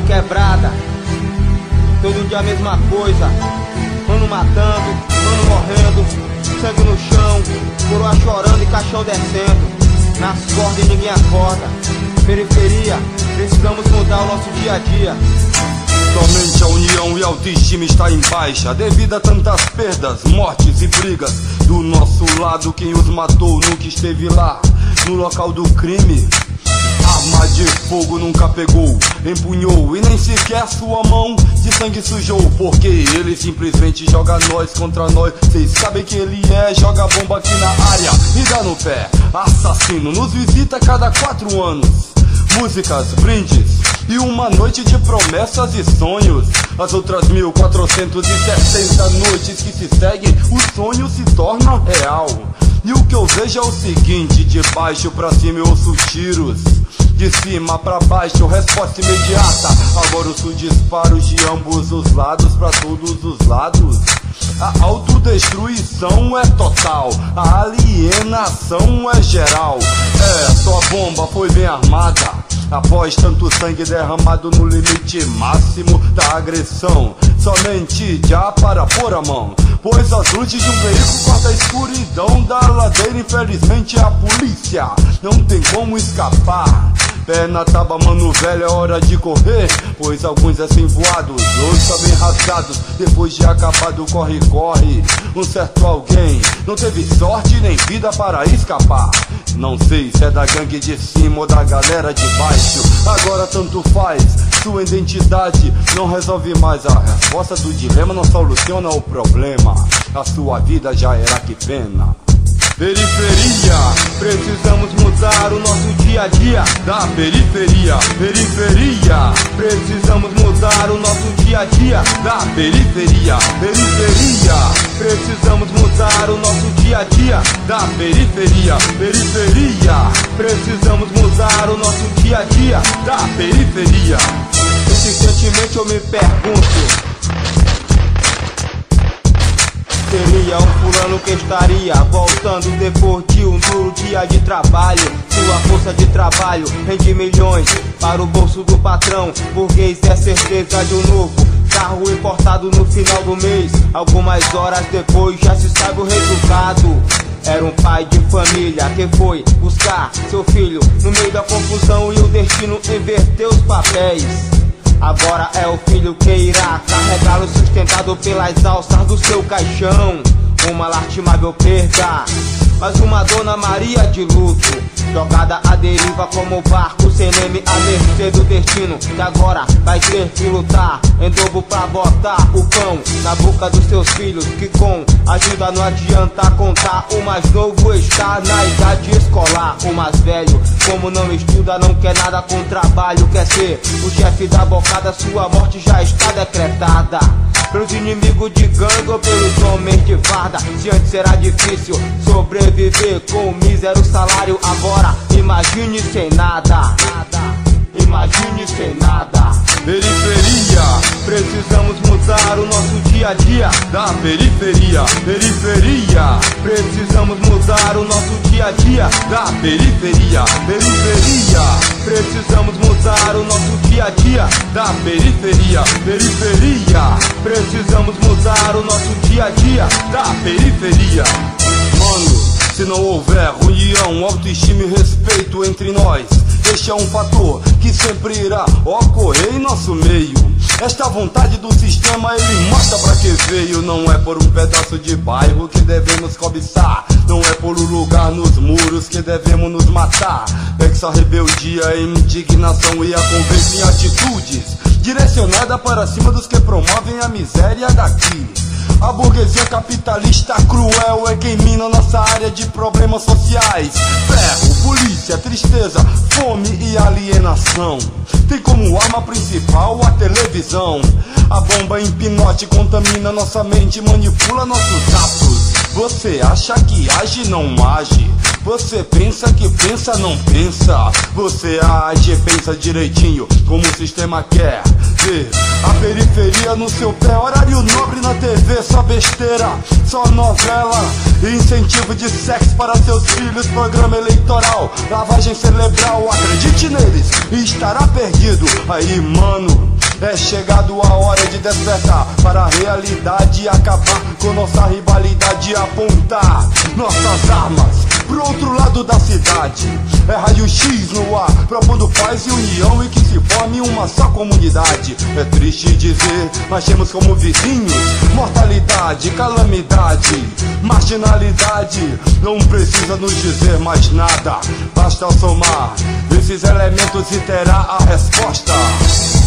quebrada, todo dia a mesma coisa. Mano matando, mano morrendo, sangue no chão, coroa chorando e caixão descendo. Nas cordas e ninguém acorda. Periferia, precisamos mudar o nosso dia a dia. Somente a união e a autoestima está em baixa, devido a tantas perdas, mortes e brigas. Do nosso lado quem os matou nunca esteve lá, no local do crime. Arma de fogo nunca pegou, empunhou e nem sequer sua mão de sangue sujou. Porque ele simplesmente joga nós contra nós. Cês sabem que ele joga bomba aqui na área e dá no pé. Assassino nos visita a cada 4 anos. Músicas, brindes e uma noite de promessas e sonhos. As outras 1460 noites que se seguem, o sonho se torna real. E o que eu vejo é o seguinte: de baixo pra cima eu ouço tiros, de cima pra baixo, resposta imediata. Agora ouço disparos de ambos os lados, pra todos os lados. A autodestruição é total, a alienação é geral. Sua bomba foi bem armada, após tanto sangue derramado no limite máximo da agressão. Somente já para pôr a mão, pois as luzes de um veículo cortam a escuridão da ladeira. Infelizmente a polícia não tem como escapar. Pé na tábua, mano velho, é hora de correr, pois alguns assim voados, outros também rasgados. Depois de acabado corre-corre, um certo alguém não teve sorte nem vida para escapar. Não sei se é da gangue de cima ou da galera de baixo. Agora tanto faz, sua identidade não resolve mais. A resposta do dilema não soluciona o problema. A sua vida já era, que pena. Periferia, precisamos mudar o nosso dia a dia. Da periferia, periferia, precisamos mudar o nosso dia a dia. Da periferia, periferia, precisamos mudar o nosso dia a dia. Da periferia, periferia, precisamos mudar o nosso dia a dia. Da periferia. Insistentemente eu me pergunto: seria um fulano que estaria voltando depois de um duro dia de trabalho? Sua força de trabalho rende milhões para o bolso do patrão. Burguês é certeza de um novo carro importado no final do mês. Algumas horas depois já se sabe o resultado. Era um pai de família que foi buscar seu filho no meio da confusão e o destino inverteu os papéis. Agora é o filho que irá carregá-lo sustentado pelas alças do seu caixão. Uma lastimável perda, mas uma Dona Maria de luto, jogada à deriva como barco sem leme, à mercê do destino, que agora vai ter que lutar em dobro pra botar o pão na boca dos seus filhos, que com ajuda não adianta contar. O mais novo está na idade escolar, o mais velho, como não estuda, não quer nada com trabalho, quer ser o chefe da bocada. Sua morte já está decretada pelos inimigos de gangue ou pelos homens de farda. Se antes era difícil sobreviver com um mísero salário, agora imagine sem nada. Imagine sem nada. Periferia, precisamos mudar o nosso dia a dia. Da periferia, periferia, precisamos mudar o nosso dia a dia. Da periferia, periferia, precisamos mudar o nosso dia a dia. Da periferia, periferia, precisamos mudar o nosso dia a dia. Da periferia. Mano, se não houver união, autoestima e respeito entre nós, este é um fator que sempre irá ocorrer em nosso meio. Esta vontade do sistema, ele mostra pra que veio. Não é por um pedaço de bairro que devemos cobiçar, não é por um lugar nos muros que devemos nos matar. É que essa rebeldia, indignação e a conversa em atitudes direcionada para cima dos que promovem a miséria daqui. A burguesia capitalista cruel é quem mina nossa área de problemas sociais. Ferro, polícia, tristeza, fome e alienação. Tem como arma principal a televisão. A bomba em pinote contamina nossa mente, manipula nossos atos. Você acha que age, não age. Você pensa que pensa, não pensa. Você age, pensa direitinho, como o sistema quer ver. A periferia no seu pé, horário nobre na TV, só besteira, só novela, incentivo de sexo para seus filhos, programa eleitoral, lavagem cerebral. Acredite neles e estará perdido. Aí, mano, É chegado a hora de despertar para a realidade e acabar com nossa rivalidade e apontar nossas armas pro outro lado da cidade. É raio-x no ar, propondo paz e união e que se forme uma só comunidade. É triste dizer, mas temos como vizinhos mortalidade, calamidade, marginalidade. Não precisa nos dizer mais nada, basta somar esses elementos e terá a resposta.